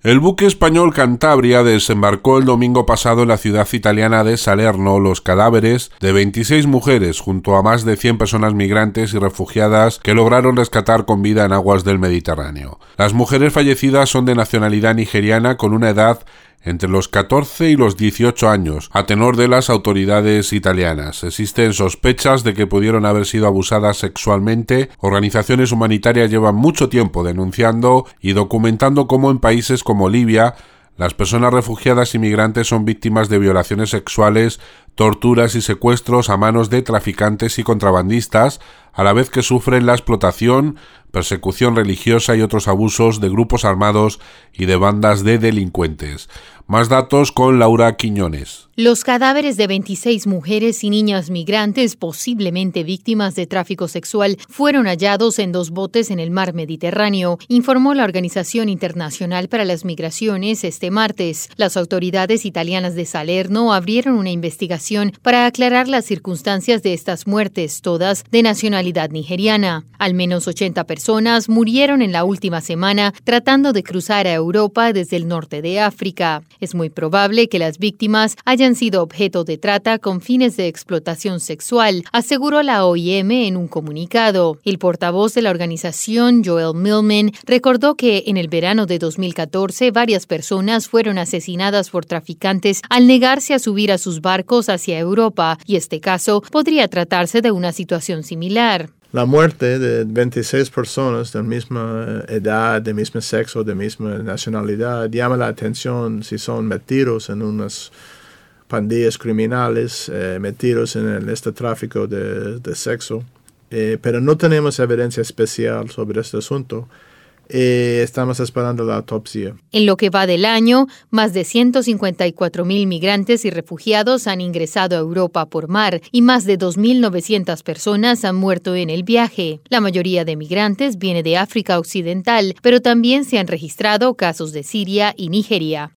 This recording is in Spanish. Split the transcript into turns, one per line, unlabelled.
El buque español Cantabria desembarcó el domingo pasado en la ciudad italiana de Salerno los cadáveres de 26 mujeres junto a más de 100 personas migrantes y refugiadas que lograron rescatar con vida en aguas del Mediterráneo. Las mujeres fallecidas son de nacionalidad nigeriana con una edad entre los 14 y los 18 años, a tenor de las autoridades italianas. Existen sospechas de que pudieron haber sido abusadas sexualmente. Organizaciones humanitarias llevan mucho tiempo denunciando y documentando cómo en países como Libia las personas refugiadas y migrantes son víctimas de violaciones sexuales, torturas y secuestros a manos de traficantes y contrabandistas, a la vez que sufren la explotación, persecución religiosa y otros abusos de grupos armados y de bandas de delincuentes. Más datos con Laura Quiñones.
Los cadáveres de 26 mujeres y niñas migrantes, posiblemente víctimas de tráfico sexual, fueron hallados en 2 botes en el mar Mediterráneo, informó la Organización Internacional para las Migraciones este martes. Las autoridades italianas de Salerno abrieron una investigación para aclarar las circunstancias de estas muertes, todas de nacionalidad nigeriana. Al menos 80 personas murieron en la última semana tratando de cruzar a Europa desde el norte de África. Es muy probable que las víctimas hayan sido objeto de trata con fines de explotación sexual, aseguró la OIM en un comunicado. El portavoz de la organización, Joel Millman, recordó que en el verano de 2014 varias personas fueron asesinadas por traficantes al negarse a subir a sus barcos hacia Europa, y este caso podría tratarse de una situación similar.
La muerte de 26 personas de misma edad, de mismo sexo, de misma nacionalidad llama la atención si son metidos en unas pandillas criminales, metidos en este tráfico de sexo. Pero no tenemos evidencia especial sobre este asunto. Estamos esperando la autopsia.
En lo que va del año, más de 154,000 migrantes y refugiados han ingresado a Europa por mar y más de 2,900 personas han muerto en el viaje. La mayoría de migrantes viene de África Occidental, pero también se han registrado casos de Siria y Nigeria.